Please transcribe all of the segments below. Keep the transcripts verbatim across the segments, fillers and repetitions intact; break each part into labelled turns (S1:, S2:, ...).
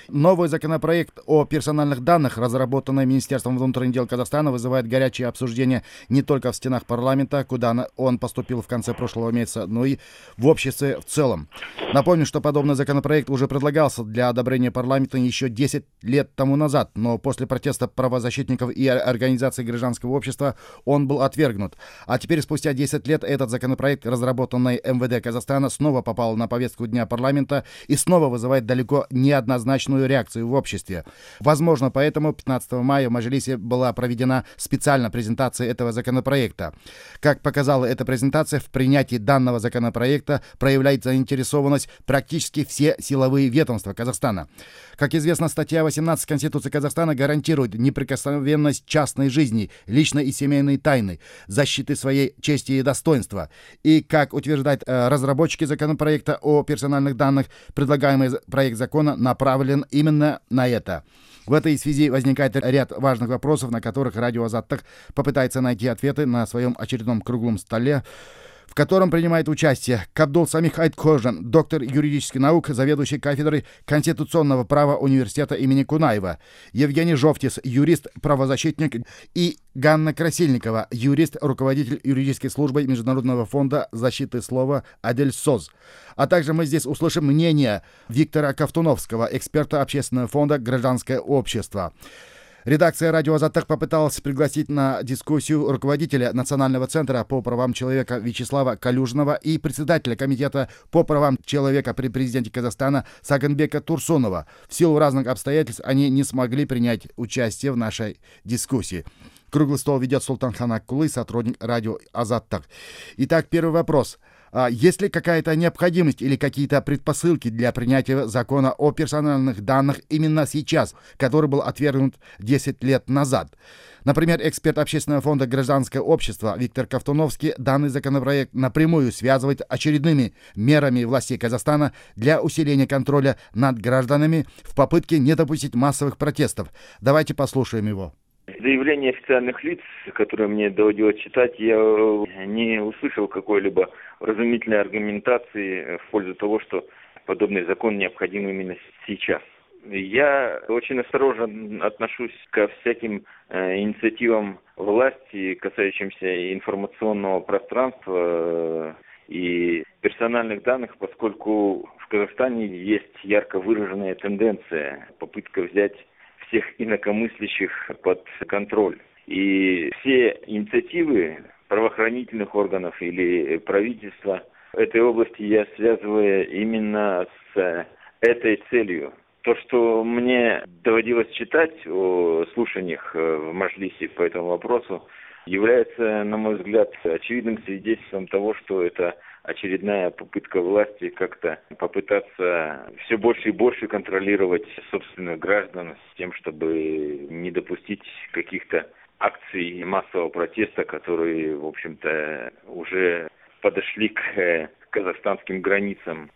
S1: Новый законопроект о персональных данных, разработанный Министерством внутренних дел Казахстана, вызывает горячее обсуждение не только в стенах парламента, куда он поступил в конце прошлого месяца, но и в обществе в целом. Напомню, что подобный законопроект уже предлагался для одобрения парламента еще десять лет тому назад, но после протеста правозащитников и организаций гражданского общества он был отвергнут. А теперь, спустя десять лет, этот законопроект, разработанный эм вэ дэ Казахстана, снова попал на повестку дня парламента и снова вызывает далеко неоднозначную реакцию в обществе. Возможно, поэтому пятнадцатого мая в Мажилисе была проведена специальная презентация этого законопроекта. Как показала эта презентация, в принятии данного законопроекта проявляет заинтересованность практически все силовые ведомства Казахстана. Как известно, статья восемнадцать Конституции Казахстана гарантирует неприкосновенность частной жизни, личной и семейной тайны, защиты своей чести и достоинства. И, как утверждают э, разработчики законопроекта о персональных данных, предлагаемый проект закона направлен именно на это. В этой связи возникает ряд важных вопросов, на которых Радио Азаттык попытается найти ответы на своем очередном круглом столе, в котором принимает участие Кабдул Самих Айтхожан, доктор юридических наук, заведующий кафедрой конституционного права университета имени Кунаева, Евгений Жовтис, юрист, правозащитник, и Ганна Красильникова, юрист, руководитель юридической службы Международного фонда защиты слова Адельсоз. А также мы здесь услышим мнение Виктора Ковтуновского, эксперта общественного фонда «Гражданское общество». Редакция «Радио Азаттык» попыталась пригласить на дискуссию руководителя Национального центра по правам человека Вячеслава Калюжного и председателя Комитета по правам человека при президенте Казахстана Сагынбека Турсунова. В силу разных обстоятельств они не смогли принять участие в нашей дискуссии. Круглый стол ведет Султанхан Аккулы, сотрудник «Радио Азаттык». Итак, первый вопрос. Есть ли какая-то необходимость или какие-то предпосылки для принятия закона о персональных данных именно сейчас, который был отвергнут десять лет назад? Например, эксперт общественного фонда «Гражданское общество» Виктор Ковтуновский данный законопроект напрямую связывает очередными мерами властей Казахстана для усиления контроля над гражданами в попытке не допустить массовых протестов. Давайте послушаем его.
S2: Заявление официальных лиц, которые мне доводилось читать, я не услышал какой-либо вразумительной аргументации в пользу того, что подобный закон необходим именно сейчас. Я очень осторожно отношусь ко всяким э, инициативам власти, касающимся информационного пространства э, и персональных данных, поскольку в Казахстане есть ярко выраженная тенденция, попытка взять всех инакомыслящих под контроль. И все инициативы правоохранительных органов или правительства в этой области я связываю именно с этой целью. То, что мне доводилось читать о слушаниях в Мажилисе по этому вопросу, является, на мой взгляд, очевидным свидетельством того, что это очередная попытка власти как-то попытаться все больше и больше контролировать собственных граждан с тем, чтобы не допустить каких-то акций массового протеста, которые, в общем-то, уже подошли к казахстанским границам.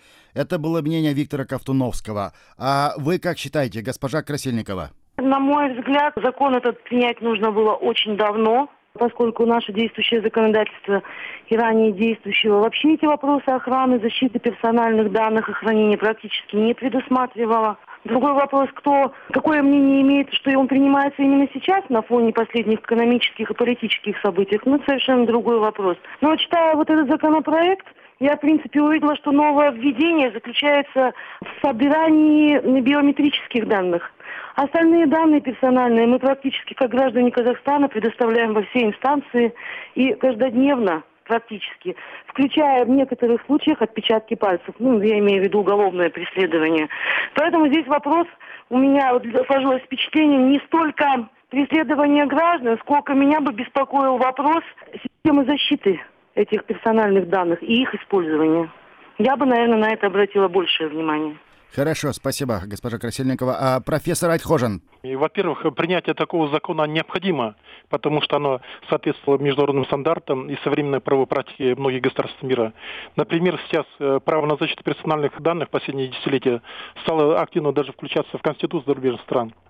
S1: Это было мнение Виктора Ковтуновского. А вы как считаете, госпожа Красильникова?
S3: На мой взгляд, закон этот принять нужно было очень давно, поскольку наше действующее законодательство и ранее действующего вообще эти вопросы охраны, защиты персональных данных и хранения практически не предусматривало. Другой вопрос, кто какое мнение имеет, что он принимается именно сейчас на фоне последних экономических и политических событий, ну, это совершенно другой вопрос. Но читая вот этот законопроект, я, в принципе, увидела, что новое введение заключается в собирании биометрических данных. Остальные данные персональные мы практически, как граждане Казахстана, предоставляем во все инстанции и каждодневно практически, включая в некоторых случаях отпечатки пальцев. Ну, я имею в виду уголовное преследование. Поэтому здесь вопрос у меня вот сложилось впечатление не столько преследования граждан, сколько меня бы беспокоил вопрос системы защиты этих персональных данных и их использования. Я бы, наверное, на это обратила большее внимание.
S1: Хорошо, спасибо, госпожа Красильникова. А профессор Айтхожан?
S4: И, во-первых, принятие такого закона необходимо, потому что оно соответствует международным стандартам и современной правовой практике многих государств мира. Например, сейчас право на защиту персональных данных в последние десятилетия стало активно даже включаться в Конституцию зарубежных стран.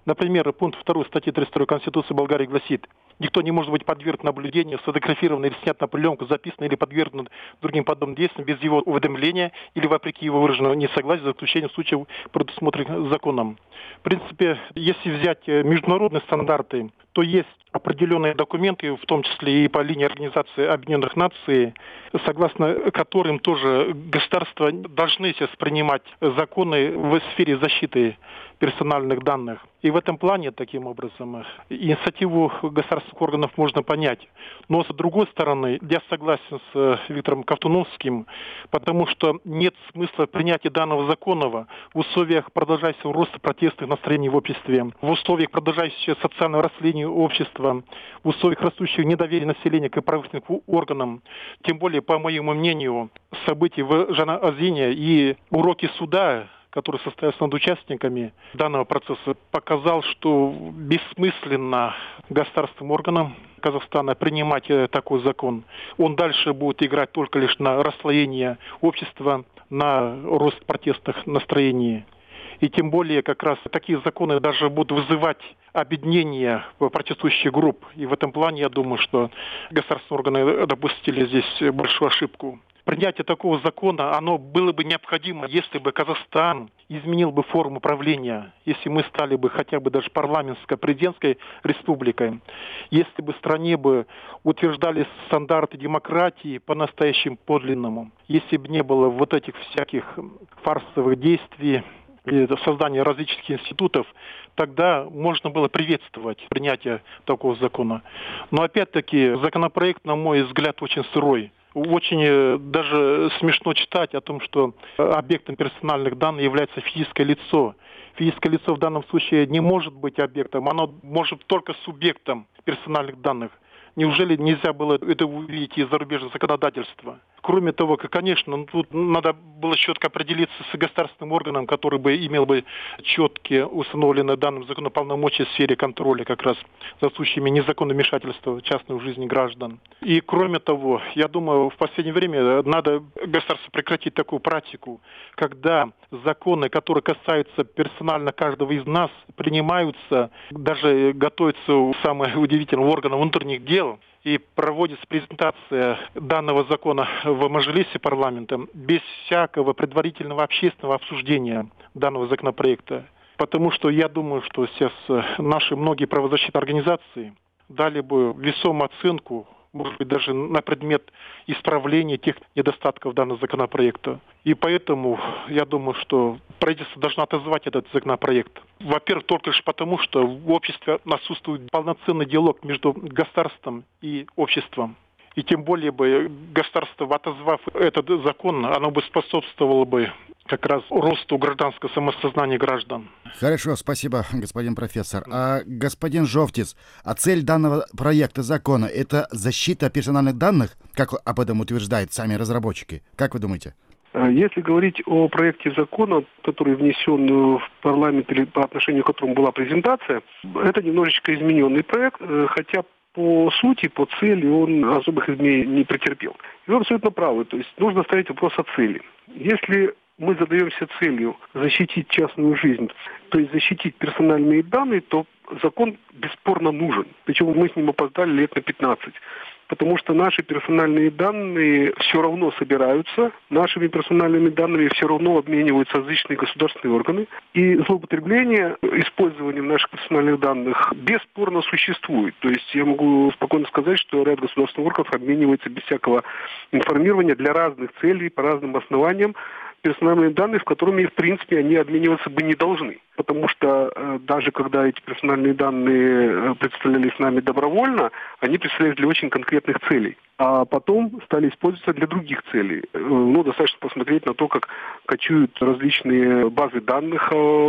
S4: Например, пункт два статьи тридцать второй Конституции Болгарии гласит: никто не может быть подвергнут наблюдению, сфотографирован или снят на пленку, записан или подвергнут другим подобным действиям без его уведомления или вопреки его выраженного несогласия за исключением случаев, предусмотренных законом. В принципе, если взять международные стандарты, то есть определенные документы, в том числе и по линии Организации Объединенных Наций, согласно которым тоже государства должны сейчас принимать законы в сфере защиты персональных данных. И в этом плане, таким образом, инициативу государственных органов можно понять. Но, с другой стороны, я согласен с Виктором Ковтуновским, потому что нет смысла принятия данного закона в условиях продолжающегося роста протестных настроений в обществе, в условиях продолжающегося социального расслоения общества, в условиях растущего недоверия населения к правоохранительным органам. Тем более, по моему мнению, события в Жанаозене и уроки суда, который состоялся над участниками данного процесса, показал, что бессмысленно государственным органам Казахстана принимать такой закон. Он дальше будет играть только лишь на расслоение общества, на рост протестных настроений. И тем более как раз такие законы даже будут вызывать объединение протестующих групп. И в этом плане я думаю, что государственные органы допустили здесь большую ошибку. Принятие такого закона, оно было бы необходимо, если бы Казахстан изменил бы форму правления, если мы стали бы хотя бы даже парламентско-президентской республикой, если бы в стране бы утверждались стандарты демократии по-настоящему подлинному, если бы не было вот этих всяких фарсовых действий, создания различных институтов, тогда можно было приветствовать принятие такого закона. Но опять-таки законопроект, на мой взгляд, очень сырой. Очень даже смешно читать о том, что объектом персональных данных является физическое лицо. Физическое лицо в данном случае не может быть объектом, оно может только субъектом персональных данных. Неужели нельзя было это увидеть из зарубежного законодательства? Кроме того, конечно, тут надо было четко определиться с государственным органом, который бы имел бы четкие установленные данным законом полномочия в сфере контроля как раз за случаями незаконного вмешательства в частную жизнь граждан. И кроме того, я думаю, в последнее время надо государству прекратить такую практику, когда законы, которые касаются персонально каждого из нас, принимаются, даже готовятся у самого удивительного органа внутренних дел, и проводится презентация данного закона в Мажилисе парламента без всякого предварительного общественного обсуждения данного законопроекта. Потому что я думаю, что сейчас наши многие правозащитные организации дали бы весомую оценку, может быть, даже на предмет исправления тех недостатков данного законопроекта. И поэтому я думаю, что правительство должно отозвать этот законопроект. Во-первых, только лишь потому, что в обществе отсутствует полноценный диалог между государством и обществом. И тем более бы государство, отозвав этот закон, оно бы способствовало бы как раз росту гражданского самосознания граждан.
S1: Хорошо, спасибо, господин профессор. А господин Жовтис, а цель данного проекта закона — это защита персональных данных, как об этом утверждают сами разработчики? Как вы думаете?
S5: Если говорить о проекте закона, который внесен в парламент или по отношению к которому была презентация, это немножечко измененный проект, хотя по сути, по цели он особых изменений не претерпел. И вы абсолютно правы, то есть нужно ставить вопрос о цели. Если мы задаемся целью защитить частную жизнь, то есть защитить персональные данные, то закон бесспорно нужен. Причем мы с ним опоздали лет на пятнадцать. Потому что наши персональные данные все равно собираются, нашими персональными данными все равно обмениваются различные государственные органы. И злоупотребление использованием наших персональных данных бесспорно существует. То есть я могу спокойно сказать, что ряд государственных органов обменивается без всякого информирования для разных целей, по разным основаниям, персональные данные, в которыми, в принципе, они обмениваться бы не должны. Потому что э, даже когда эти персональные данные представлялись нами добровольно, они представлялись для очень конкретных целей. А потом стали использоваться для других целей. Э, ну, достаточно посмотреть на то, как кочуют различные базы данных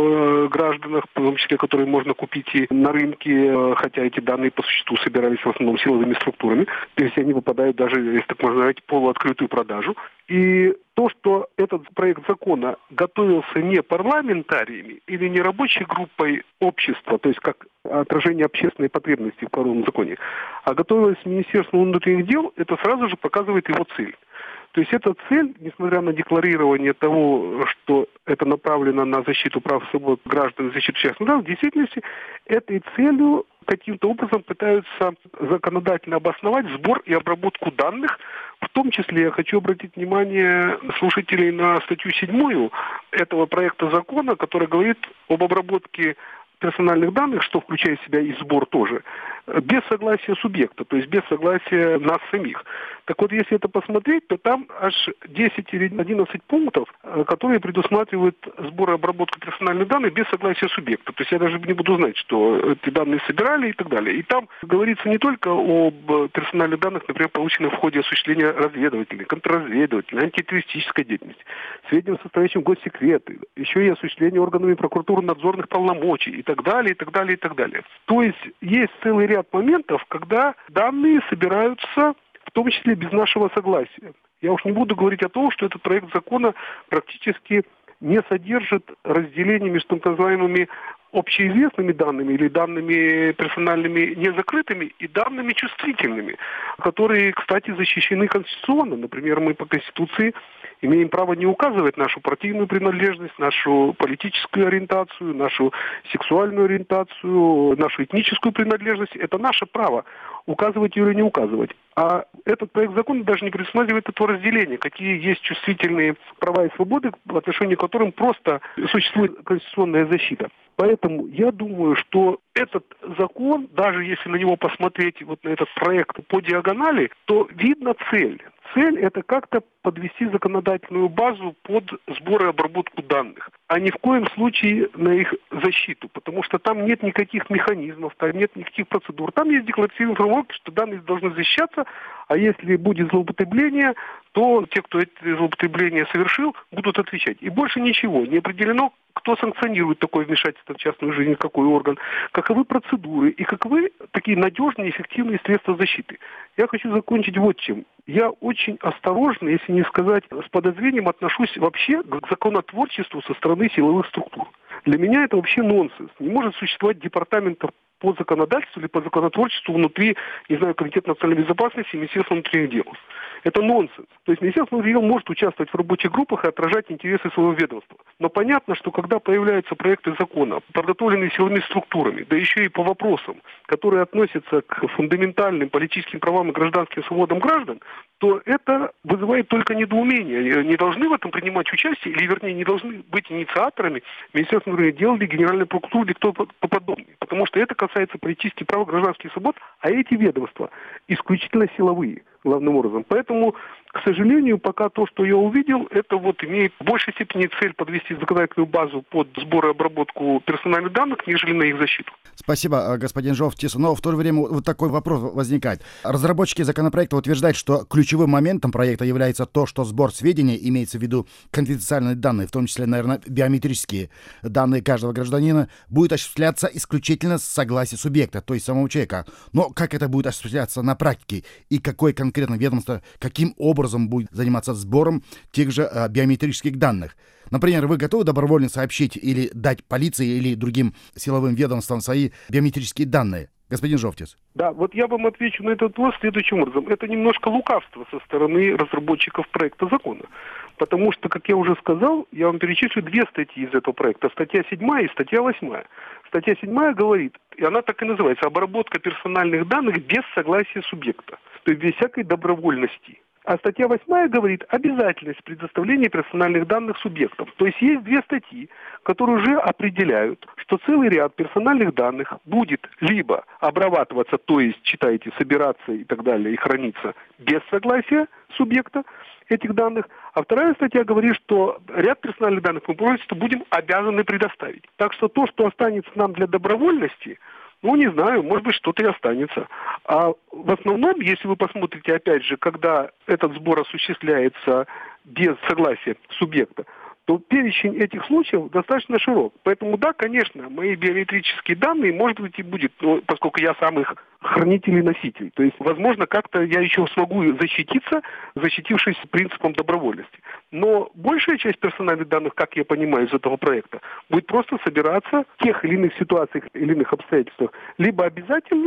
S5: о гражданах, в том числе, которые можно купить и на рынке, хотя эти данные по существу собирались в основном силовыми структурами. То есть они попадают даже, если так можно сказать, в полуоткрытую продажу. И то, что этот проект закона готовился не парламентариями или не рабочей группой общества, то есть как отражение общественной потребности в правовом законе, а готовилось Министерство внутренних дел, это сразу же показывает его цель. То есть эта цель, несмотря на декларирование того, что это направлено на защиту прав и свобод граждан и защиту частных прав, в действительности этой целью каким-то образом пытаются законодательно обосновать сбор и обработку данных. В том числе я хочу обратить внимание слушателей на статью седьмую этого проекта закона, который говорит об обработке персональных данных, что включает в себя и сбор тоже, без согласия субъекта, то есть без согласия нас самих. Так вот, если это посмотреть, то там аж десять или одиннадцать пунктов, которые предусматривают сбор и обработку персональных данных без согласия субъекта. То есть я даже не буду знать, что эти данные собирали и так далее. И там говорится не только об персональных данных, например, полученных в ходе осуществления разведывательной, контрразведывательной, антитеррористической деятельности, сведениям, составляющим госсекреты, еще и осуществление органами прокуратуры надзорных полномочий и так далее, и так далее, и так далее. То есть есть целый ряд моментов, когда данные собираются в том числе без нашего согласия. Я уж не буду говорить о том, что этот проект закона практически не содержит разделения между так называемыми общеизвестными данными или данными персональными незакрытыми и данными чувствительными, которые, кстати, защищены конституционно. Например, мы по Конституции имеем право не указывать нашу партийную принадлежность, нашу политическую ориентацию, нашу сексуальную ориентацию, нашу этническую принадлежность. Это наше право указывать ее или не указывать. А этот проект закона даже не предусматривает этого разделения, какие есть чувствительные права и свободы, в отношении которым просто существует конституционная защита. Поэтому я думаю, что этот закон, даже если на него посмотреть, вот на этот проект по диагонали, то видно цель. Цель – это как-то подвести законодательную базу под сбор и обработку данных, а ни в коем случае на их защиту, потому что там нет никаких механизмов, там нет никаких процедур. Там есть декларативные формулировки, что данные должны защищаться, а если будет злоупотребление, то те, кто эти злоупотребления совершил, будут отвечать. И больше ничего. Не определено, кто санкционирует такое вмешательство в частную жизнь, какой орган, каковы процедуры и каковы такие надежные, эффективные средства защиты. Я хочу закончить вот чем. Я очень осторожно, если не сказать с подозрением, отношусь вообще к законотворчеству со стороны силовых структур. Для меня это вообще нонсенс. Не может существовать департаментов по законодательству или по законотворчеству внутри, не знаю, Комитета национальной безопасности и Министерства внутренних дел. Это нонсенс. То есть Министерство внутренних дел может участвовать в рабочих группах и отражать интересы своего ведомства. Но понятно, что когда появляются проекты закона, подготовленные силовыми структурами, да еще и по вопросам, которые относятся к фундаментальным политическим правам и гражданским свободам граждан, то это вызывает только недоумение. Не должны в этом принимать участие, или, вернее, не должны быть инициаторами Министерства внутренних дел или Генеральной прокуратуры, или кто подобный. Потому что это касается политических прав и гражданских свобод, а эти ведомства исключительно силовые, главным образом. Поэтому, к сожалению, пока то, что я увидел, это вот имеет в большей степени цель подвести законодательную базу под сбор и обработку персональных данных, нежели на их защиту.
S1: Спасибо, господин Жовтис. Но в то же время вот такой вопрос возникает. Разработчики законопроекта утверждают, что ключевым моментом проекта является то, что сбор сведений, имеется в виду конфиденциальные данные, в том числе, наверное, биометрические данные каждого гражданина, будет осуществляться исключительно с согласия субъекта, то есть самого человека. Но как это будет осуществляться на практике и какое конкретно ведомство, каким образом будет заниматься сбором тех же а, биометрических данных? Например, вы готовы добровольно сообщить или дать полиции или другим силовым ведомствам свои биометрические данные? Господин Жовтис.
S5: Да, вот я вам отвечу на этот вопрос следующим образом. Это немножко лукавство со стороны разработчиков проекта закона. Потому что, как я уже сказал, я вам перечислю две статьи из этого проекта. Статья седьмая и статья восьмая. Статья седьмая говорит, и она так и называется, обработка персональных данных без согласия субъекта. То есть без всякой добровольности. А статья восьмая говорит обязательность предоставления персональных данных субъектам. То есть есть две статьи, которые уже определяют, что целый ряд персональных данных будет либо обрабатываться, то есть, читайте, собираться и так далее, и храниться без согласия субъекта этих данных. А вторая статья говорит, что ряд персональных данных мы просто будем обязаны предоставить. Так что то, что останется нам для добровольности, ну, не знаю, может быть, что-то и останется. А в основном, если вы посмотрите, опять же, когда этот сбор осуществляется без согласия субъекта, то перечень этих случаев достаточно широк. Поэтому, да, конечно, мои биометрические данные, может быть, и будет, ну, поскольку я сам их хранитель и носитель. То есть, возможно, как-то я еще смогу защититься, защитившись принципом добровольности. Но большая часть персональных данных, как я понимаю из этого проекта, будет просто собираться в тех или иных ситуациях или иных обстоятельствах либо обязательно,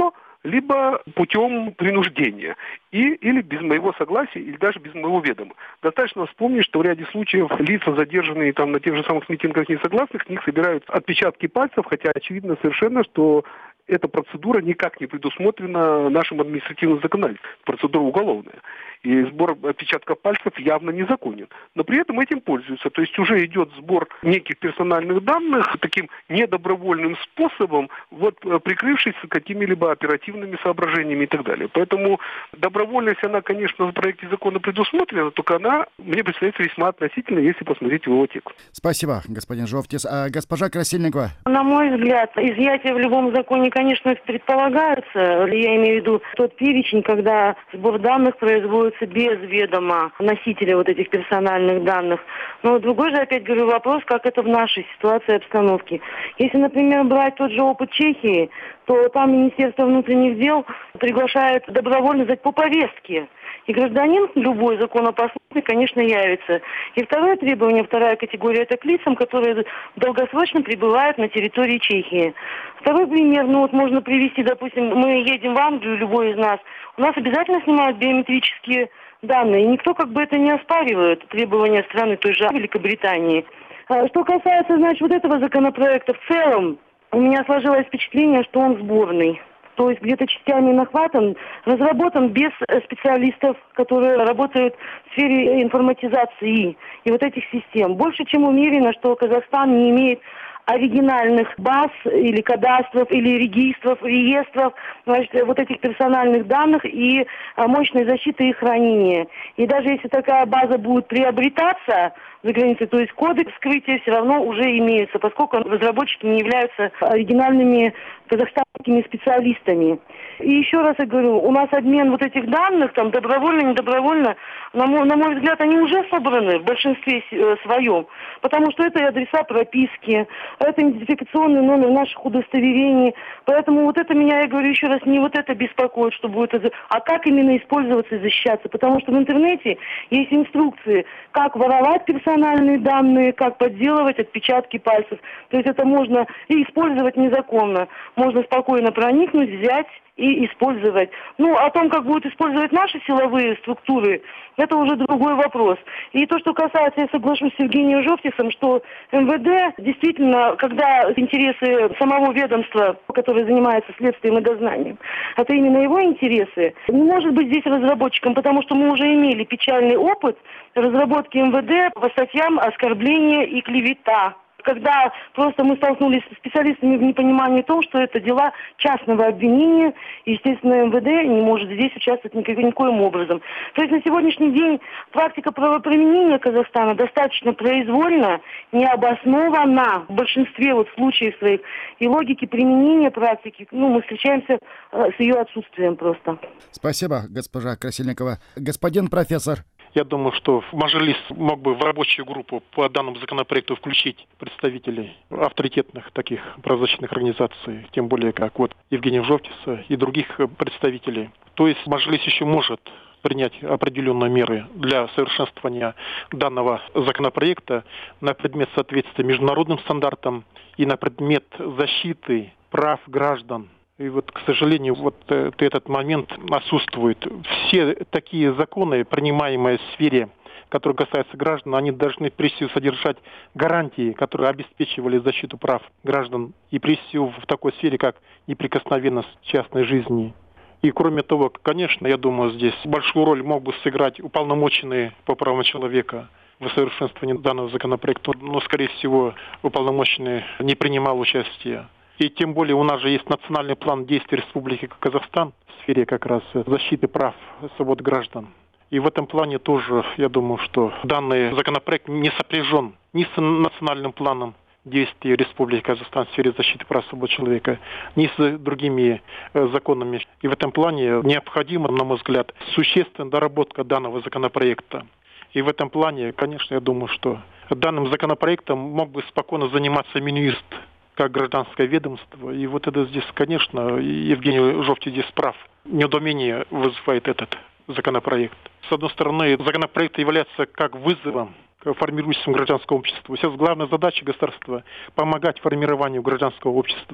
S5: либо путем принуждения, и, или без моего согласия, или даже без моего ведома. Достаточно вспомнить, что в ряде случаев лица, задержанные там на тех же самых митингах несогласных, с них собирают отпечатки пальцев, хотя очевидно совершенно, что эта процедура никак не предусмотрена нашим административным законодательством. Процедура уголовная. И сбор отпечатков пальцев явно незаконен. Но при этом этим пользуются. То есть уже идет сбор неких персональных данных таким недобровольным способом, вот прикрывшись какими-либо оперативными соображениями и так далее. Поэтому добровольность, она, конечно, в проекте закона предусмотрена, только она, мне представляется, весьма относительно, если посмотреть в его текст.
S1: Спасибо, господин Жовтис. А госпожа Красильникова?
S3: На мой взгляд, изъятие в любом законе, конечно, предполагается. Я имею в виду тот перечень, когда сбор данных производится без ведома носителя вот этих персональных данных. Но другой же, опять говорю, вопрос, как это в нашей ситуации и обстановке. Если, например, брать тот же опыт Чехии, то там Министерство внутренних дел приглашает добровольно сдать по повестке. И гражданин, любой законопослушный, конечно, явится. И второе требование, вторая категория, это к лицам, которые долгосрочно пребывают на территории Чехии. Второй пример, ну вот можно привести, допустим, мы едем в Англию, любой из нас, у нас обязательно снимают биометрические данные, и никто как бы это не оспаривает, требования страны той же Великобритании. Что касается, значит, вот этого законопроекта в целом, у меня сложилось впечатление, что он сборный. То есть где-то частями нахватан, разработан без специалистов, которые работают в сфере информатизации и вот этих систем. Больше чем уверена, что Казахстан не имеет оригинальных баз или кадастров, или регистров, реестров, значит, вот этих персональных данных и а, мощной защиты и хранения. И даже если такая база будет приобретаться за границей, то есть коды вскрытия все равно уже имеются, поскольку разработчики не являются оригинальными казахстанскими специалистами. И еще раз я говорю, у нас обмен вот этих данных, там, добровольно, недобровольно, на мой, на мой взгляд, они уже собраны в большинстве своем, потому что это и адреса прописки, это идентификационный номер наших удостоверений. Поэтому вот это меня, я говорю еще раз, не вот это беспокоит, что будет, а как именно использоваться и защищаться. Потому что в интернете есть инструкции, как воровать персональные данные, как подделывать отпечатки пальцев. То есть это можно и использовать незаконно. Можно спокойно проникнуть, взять и использовать. Ну, о том, как будут использовать наши силовые структуры, это уже другой вопрос. И то, что касается, я соглашусь с Евгением Жовтисом, что эм вэ дэ действительно, когда интересы самого ведомства, которое занимается следствием и дознанием, это именно его интересы, не может быть здесь разработчиком, потому что мы уже имели печальный опыт разработки эм вэ дэ по статьям оскорбления и клевета. Когда просто мы столкнулись с специалистами в непонимании том, что это дела частного обвинения, и, естественно, эм вэ дэ не может здесь участвовать никаким, никоим образом. То есть на сегодняшний день практика правоприменения Казахстана достаточно произвольна, необоснованна в большинстве вот случаев своих. И логики применения практики, ну, мы встречаемся э, с ее отсутствием просто.
S1: Спасибо, госпожа Красильникова. Господин профессор.
S4: Я думаю, что Мажилис мог бы в рабочую группу по данному законопроекту включить представителей авторитетных таких правозащитных организаций, тем более как вот Евгения Жовтиса и других представителей. То есть Мажилис еще может принять определенные меры для совершенствования данного законопроекта на предмет соответствия международным стандартам и на предмет защиты прав граждан. И вот, к сожалению, вот этот момент отсутствует. Все такие законы, принимаемые в сфере, которые касаются граждан, они должны прежде всего содержать гарантии, которые обеспечивали защиту прав граждан, и прежде всего в такой сфере, как неприкосновенность частной жизни. И кроме того, конечно, я думаю, здесь большую роль мог бы сыграть уполномоченный по правам человека в усовершенствовании данного законопроекта, но, скорее всего, уполномоченный не принимал участия. И тем более у нас же есть национальный план действий Республики Казахстан в сфере как раз защиты прав и свобод граждан. И в этом плане тоже, я думаю, что данный законопроект не сопряжен ни с национальным планом действий Республики Казахстан в сфере защиты прав и свобод человека, ни с другими законами. И в этом плане необходима, на мой взгляд, существенная доработка данного законопроекта. И в этом плане, конечно, я думаю, что данным законопроектом мог бы спокойно заниматься Минюст, как гражданское ведомство. И вот это здесь, конечно, Евгений Жовтис здесь прав. Недоумение вызывает этот законопроект. С одной стороны, законопроект является как вызовом к формирующемуся гражданскому обществу. Сейчас главная задача государства – помогать формированию гражданского общества,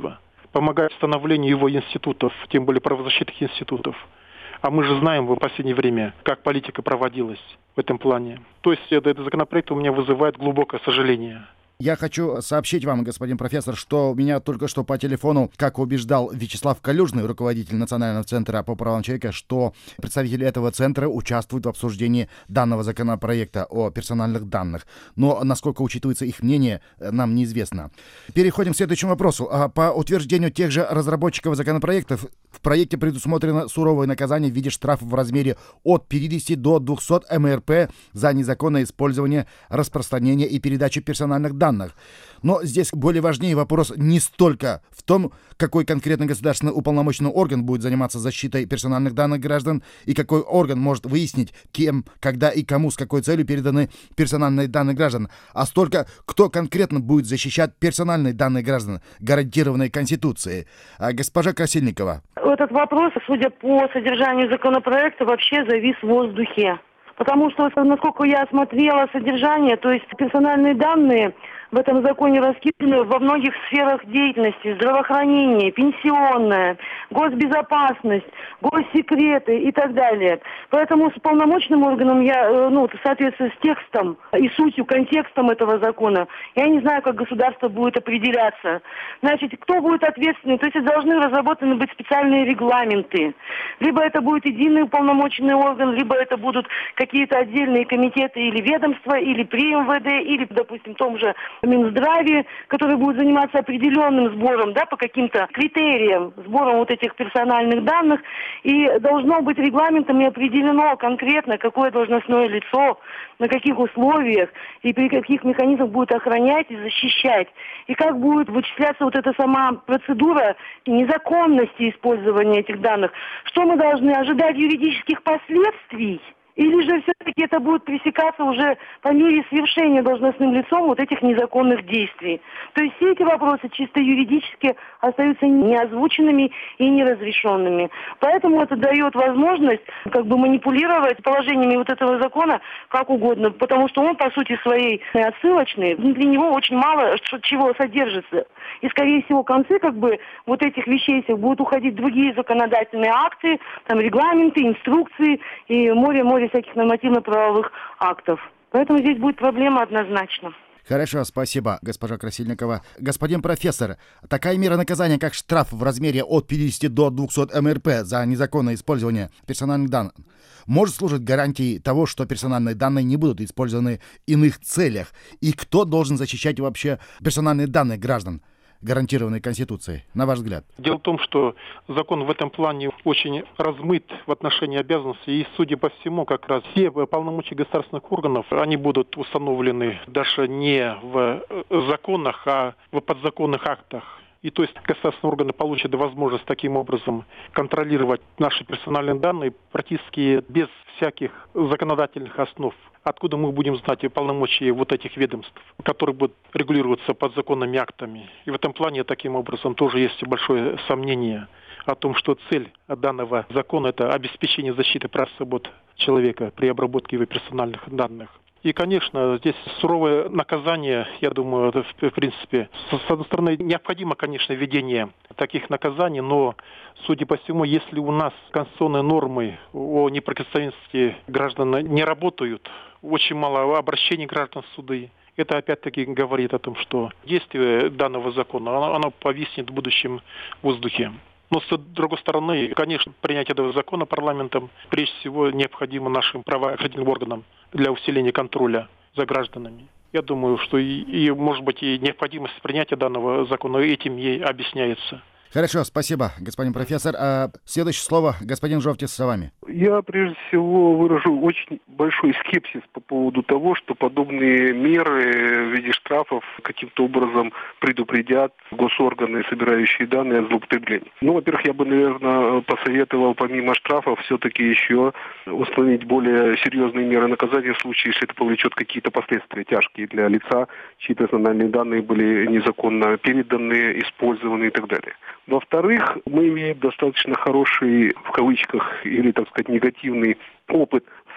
S4: помогать становлению его институтов, тем более правозащитных институтов. А мы же знаем в последнее время, как политика проводилась в этом плане. То есть этот законопроект у меня вызывает глубокое сожаление.
S1: Я хочу сообщить вам, господин профессор, что меня только что по телефону, как убеждал Вячеслав Калюжный, руководитель Национального центра по правам человека, что представители этого центра участвуют в обсуждении данного законопроекта о персональных данных. Но насколько учитывается их мнение, нам неизвестно. Переходим к следующему вопросу. По утверждению тех же разработчиков законопроектов, в проекте предусмотрено суровое наказание в виде штрафа в размере от пятидесяти до двухсот эм эр пэ за незаконное использование, распространение и передачу персональных данных. Но здесь более важнее вопрос не столько в том, какой конкретно государственный уполномоченный орган будет заниматься защитой персональных данных граждан и какой орган может выяснить, кем, когда и кому, с какой целью переданы персональные данные граждан, а столько, кто конкретно будет защищать персональные данные граждан, гарантированные Конституцией. А госпожа Красильникова.
S3: Этот вопрос, судя по содержанию законопроекта, вообще завис в воздухе. Потому что, насколько я осмотрела содержание, то есть персональные данные в этом законе раскиданы во многих сферах деятельности: здравоохранение, пенсионное, госбезопасность, госсекреты и так далее. Поэтому с полномочным органом я, ну, в соответствии с текстом и сутью, контекстом этого закона, я не знаю, как государство будет определяться. Значит, кто будет ответственный? То есть должны разработаны быть специальные регламенты. Либо это будет единый уполномоченный орган, либо это будут какие-то отдельные комитеты или ведомства, или при эм вэ дэ, или, допустим, в том же Минздраве, который будет заниматься определенным сбором, да, по каким-то критериям, сбором вот этих персональных данных. И должно быть регламентом и определено конкретно, какое должностное лицо, на каких условиях и при каких механизмах будет охранять и защищать. И как будет вычисляться вот эта сама процедура незаконности использования этих данных. Что мы должны ожидать юридических последствий? Или же все-таки это будет пресекаться уже по мере совершения должностным лицом вот этих незаконных действий? То есть все эти вопросы чисто юридически остаются неозвученными и неразрешенными. Поэтому это дает возможность как бы манипулировать положениями вот этого закона как угодно, потому что он по сути своей отсылочный, для него очень мало чего содержится. И скорее всего в конце как бы вот этих вещей будут уходить другие законодательные акты, там регламенты, инструкции и море-море всяких нормативно-правовых актов. Поэтому здесь будет проблема однозначно.
S1: Хорошо, спасибо, госпожа Красильникова. Господин профессор, такая мера наказания, как штраф в размере от пятидесяти до двухсот эм эр пэ за незаконное использование персональных данных, может служить гарантией того, что персональные данные не будут использованы в иных целях? И кто должен защищать вообще персональные данные граждан, гарантированной Конституцией, на ваш взгляд?
S4: Дело в том, что закон в этом плане очень размыт в отношении обязанностей, и, судя по всему, как раз все полномочия государственных органов, они будут установлены даже не в законах, а в подзаконных актах. И то есть государственные органы получат возможность таким образом контролировать наши персональные данные практически без всяких законодательных основ. Откуда мы будем знать полномочия вот этих ведомств, которые будут регулироваться подзаконными актами. И в этом плане таким образом тоже есть большое сомнение о том, что цель данного закона – это обеспечение защиты прав и свобод человека при обработке его персональных данных. И, конечно, здесь суровое наказание, я думаю, в принципе, с одной стороны, необходимо, конечно, введение таких наказаний, но, судя по всему, если у нас конституционные нормы о неприкосновенности граждан не работают, очень мало обращений граждан в суды, это опять-таки говорит о том, что действие данного закона, оно, оно повиснет в будущем воздухе. Но, с другой стороны, конечно, принятие этого закона парламентом прежде всего необходимо нашим правоохранительным органам для усиления контроля за гражданами. Я думаю, что и, и может быть, и необходимость принятия данного закона этим ей объясняется.
S1: Хорошо, спасибо, господин профессор. А следующее слово господин Жовтис с вами.
S5: Я, прежде всего, выражу очень большой скепсис по поводу того, что подобные меры в виде штрафов каким-то образом предупредят госорганы, собирающие данные о злоупотреблении. Ну, во-первых, я бы, наверное, посоветовал помимо штрафов все-таки еще установить более серьезные меры наказания в случае, если это повлечет какие-то последствия тяжкие для лица, чьи персональные данные были незаконно переданы, использованы и так далее. Во-вторых, мы имеем достаточно хороший, в кавычках, или, так сказать, негативный опыт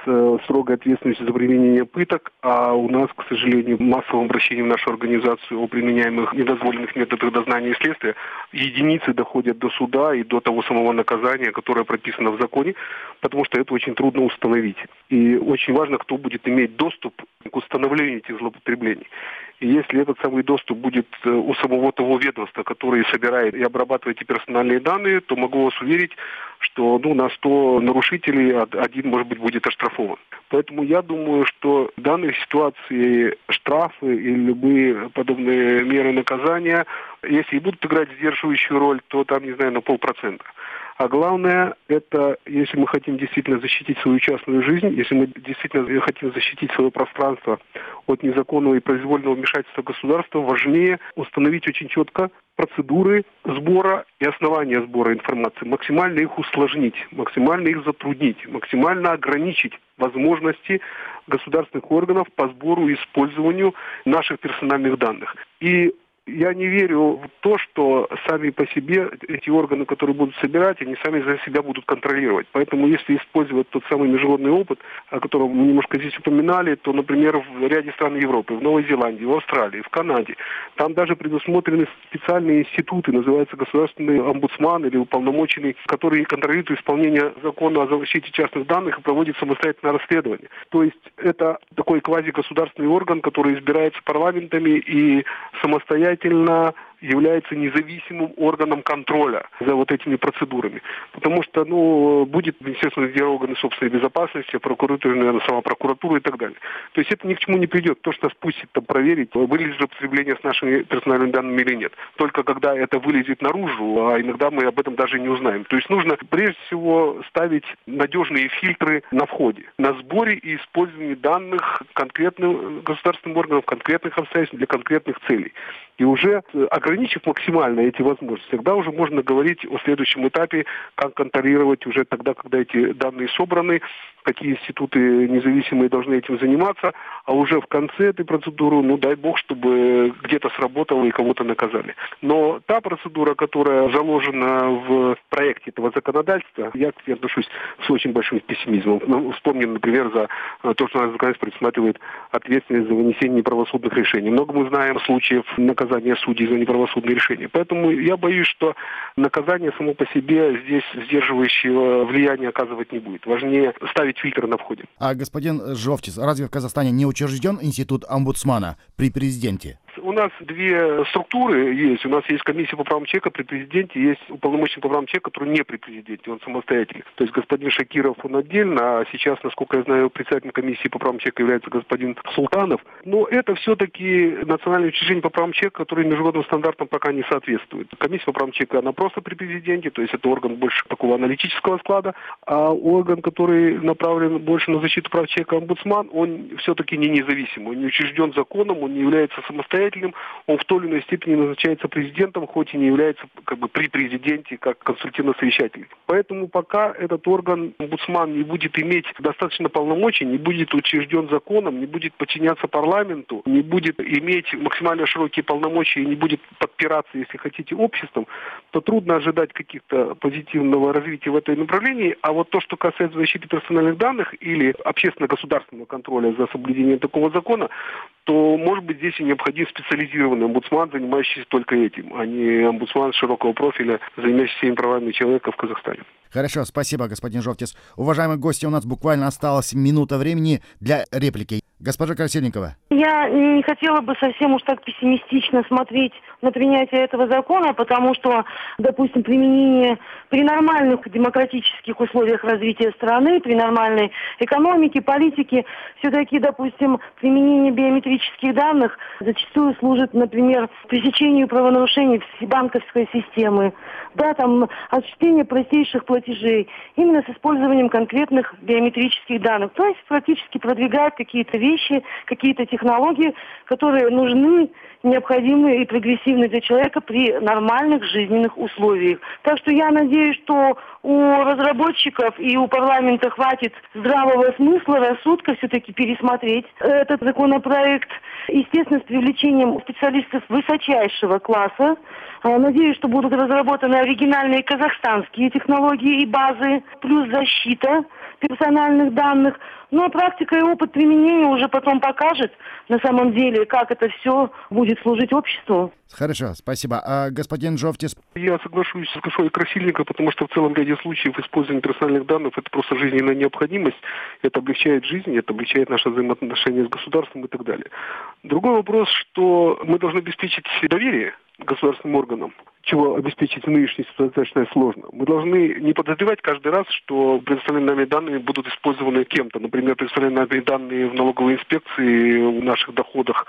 S5: э, строгой ответственностью за применение пыток, а у нас, к сожалению, массовым обращением в нашу организацию о применяемых недозволенных методах дознания и следствия единицы доходят до суда и до того самого наказания, которое прописано в законе, потому что это очень трудно установить. И очень важно, кто будет иметь доступ к установлению этих злоупотреблений. И если этот самый доступ будет у самого того ведомства, который собирает и обрабатывает эти персональные данные, то могу вас уверить, что ну, на сто нарушителей один, может быть, будет оштрафован. Поэтому я думаю, что в данной ситуации штрафы и любые подобные меры наказания, если и будут играть сдерживающую роль, то там, не знаю, на полпроцента. А главное, это если мы хотим действительно защитить свою частную жизнь, если мы действительно хотим защитить свое пространство от незаконного и произвольного вмешательства государства, важнее установить очень четко процедуры сбора и основания сбора информации, максимально их усложнить, максимально их затруднить, максимально ограничить возможности государственных органов по сбору и использованию наших персональных данных. И я не верю в то, что сами по себе эти органы, которые будут собирать, они сами за себя будут контролировать. Поэтому если использовать тот самый международный опыт, о котором мы немножко здесь упоминали, то, например, в ряде стран Европы, в Новой Зеландии, в Австралии, в Канаде, там даже предусмотрены специальные институты, называется государственный омбудсман или уполномоченный, который контролирует исполнение закона о защите частных данных и проводит самостоятельное расследование. То есть это такой квазигосударственный орган, который избирается парламентами и самостоятельно является независимым органом контроля за вот этими процедурами. Потому что, ну, будет Министерство внутренних органов собственной безопасности, прокуратура, наверное, сама прокуратура и так далее. То есть это ни к чему не придет. То, что нас пустит там проверить, вылезет употребление с нашими персональными данными или нет. Только когда это вылезет наружу, а иногда мы об этом даже не узнаем. То есть нужно, прежде всего, ставить надежные фильтры на входе, на сборе и использовании данных конкретным государственным органам, конкретных обстоятельств для конкретных целей. И уже ограничив максимально эти возможности, тогда уже можно говорить о следующем этапе, как контролировать уже тогда, когда эти данные собраны, какие институты независимые должны этим заниматься, а уже в конце этой процедуры, ну дай бог, чтобы где-то сработало и кого-то наказали. Но та процедура, которая заложена в проекте этого законодательства, я к ней отношусь с очень большим пессимизмом. Ну, вспомним, например, за то, что наш законодательство предусматривает ответственность за вынесение неправосудных решений. Много мы знаем случаев наказания судей за неправосудные решения. Поэтому я боюсь, что наказание само по себе здесь сдерживающего влияния оказывать не будет. Важнее ставить фильтры на входе.
S1: А господин Жовтис, разве в Казахстане не учрежден институт омбудсмана при президенте?
S5: У нас две структуры есть. У нас есть комиссия по правам человека при президенте, есть уполномоченный по правам человека, который не при президенте, он самостоятельный. То есть господин Шакиров, он отдельно, а сейчас, насколько я знаю, председателем комиссии по правам человека является господин Султанов. Но это все-таки национальное учреждение по правам человека, которое международным стандартам пока не соответствует. Комиссия по правам человека, она просто при президенте, то есть это орган больше такого аналитического склада, а орган, который направлен больше на защиту прав человека, омбудсман, он все-таки не независимый, он не учрежден законом, он не является самостоятельным, он в той или иной степени назначается президентом, хоть и не является как бы при президенте как консультативно-совещательный. Поэтому пока этот орган, омбудсман, не будет иметь достаточно полномочий, не будет учрежден законом, не будет подчиняться парламенту, не будет иметь максимально широкие полномочия и не будет подпираться, если хотите, обществом, то трудно ожидать каких-то позитивного развития в этом направлении. А вот то, что касается защиты персональных данных или общественно-государственного контроля за соблюдением такого закона, то, может быть, здесь и необходим специализированный омбудсман, занимающийся только этим, а не омбудсман широкого профиля, занимающийся всеми правами человека в Казахстане.
S1: Хорошо, спасибо, господин Жовтис. Уважаемые гости, у нас буквально осталась минута времени для реплики. Госпожа Красильникова.
S3: Я не хотела бы совсем уж так пессимистично смотреть на принятие этого закона, потому что, допустим, применение при нормальных демократических условиях развития страны, при нормальной экономике, политике, все-таки, допустим, применение биометрических данных зачастую служит, например, пресечению правонарушений банковской системы, да, там, осуществление простейших платежей, именно с использованием конкретных биометрических данных. То есть практически продвигает какие-то вещи, какие-то технологии, которые нужны, необходимы и прогрессивны для человека при нормальных жизненных условиях. Так что я надеюсь, что у разработчиков и у парламента хватит здравого смысла, рассудка все-таки пересмотреть этот законопроект. Естественно, с привлечением специалистов высочайшего класса. Надеюсь, что будут разработаны оригинальные казахстанские технологии и базы, плюс защита персональных данных. Но практика и опыт применения уже потом покажет, на самом деле, как это все будет служить обществу.
S1: Хорошо, спасибо. А господин Жовтис?
S5: Я соглашусь с Гошой Красильником, потому что в целом ряде случаев использование персональных данных – это просто жизненная необходимость, это облегчает жизнь, это облегчает наши взаимоотношения с государством и так далее. Другой вопрос, что мы должны обеспечить доверие государственным органам, чего обеспечить в нынешней ситуации достаточно сложно. Мы должны не подозревать каждый раз, что предоставленные нами данные будут использованы кем-то. Например, предоставленные нами данные в налоговой инспекции, в наших доходах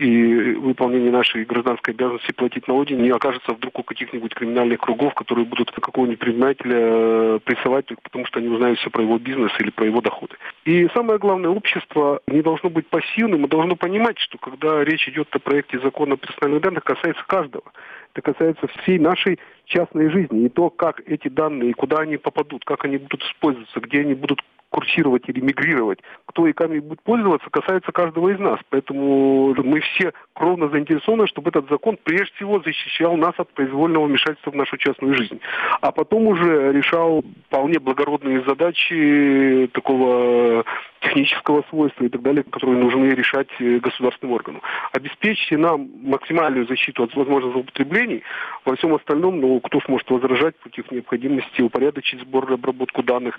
S5: и выполнении нашей гражданской обязанности платить налоги не окажется вдруг у каких-нибудь криминальных кругов, которые будут какого-нибудь предпринимателя прессовать только потому, что они узнают все про его бизнес или про его доходы. И самое главное, общество не должно быть пассивным, а должно понимать, что когда речь идет о проекте закона о персональных данных, касается каждого. Это касается всей нашей частной жизни. И то, как эти данные, куда они попадут, как они будут использоваться, где они будут курсировать или мигрировать, кто и как будет пользоваться, касается каждого из нас. Поэтому мы все кровно заинтересованы, чтобы этот закон прежде всего защищал нас от произвольного вмешательства в нашу частную жизнь. А потом уже решал вполне благородные задачи такого технического свойства и так далее, которые нужны решать государственным органам. Обеспечьте нам максимальную защиту от возможных злоупотреблений. Во всем остальном, ну, кто сможет возражать против необходимости упорядочить сбор и обработку данных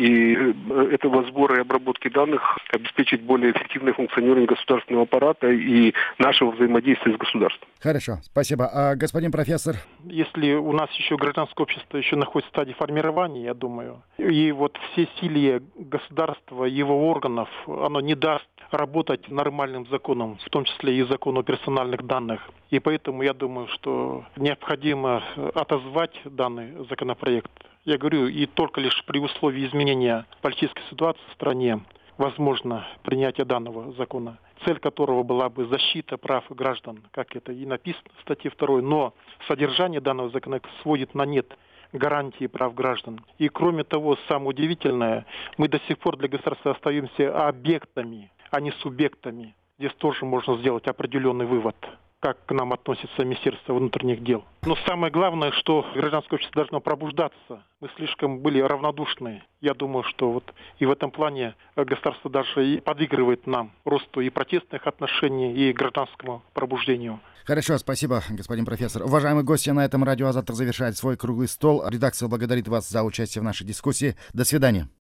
S5: и этого сбора и обработки данных обеспечить более эффективное функционирование государственного аппарата и нашего взаимодействия с государством.
S1: Хорошо, спасибо. А господин профессор?
S4: Если у нас еще гражданское общество еще находится в стадии формирования, я думаю, и вот все силы государства, его органов, оно не даст работать нормальным законом, в том числе и закону о персональных данных. И поэтому я думаю, что необходимо отозвать данный законопроект. Я говорю, и только лишь при условии изменения политической ситуации в стране возможно принятие данного закона, цель которого была бы защита прав граждан, как это и написано в статье второй, но содержание данного законопроекта сводит на нет гарантии прав граждан. И кроме того, самое удивительное, мы до сих пор для государства остаемся объектами, а не субъектами. Здесь тоже можно сделать определенный вывод, как к нам относится Министерство внутренних дел. Но самое главное, что гражданское общество должно пробуждаться. Мы слишком были равнодушны. Я думаю, что вот и в этом плане государство даже и подыгрывает нам росту и протестных отношений, и гражданскому пробуждению.
S1: Хорошо, спасибо, господин профессор. Уважаемые гости, на этом радио «А завтра» завершает свой круглый стол. Редакция благодарит вас за участие в нашей дискуссии. До свидания.